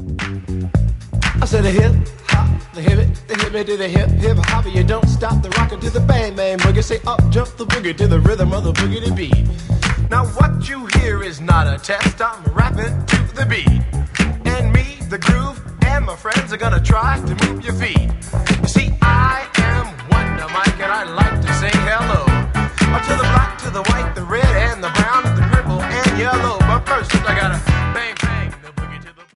I said a hip hop, the hip it to the hip hip hop. You don't stop the rockin' to the bang bang boogie. Say up jump the boogie to the rhythm of the boogie to beat. Now what you hear is not a test. I'm rapping to the beat, and me, the groove, and my friends are gonna try to move your feet. You see,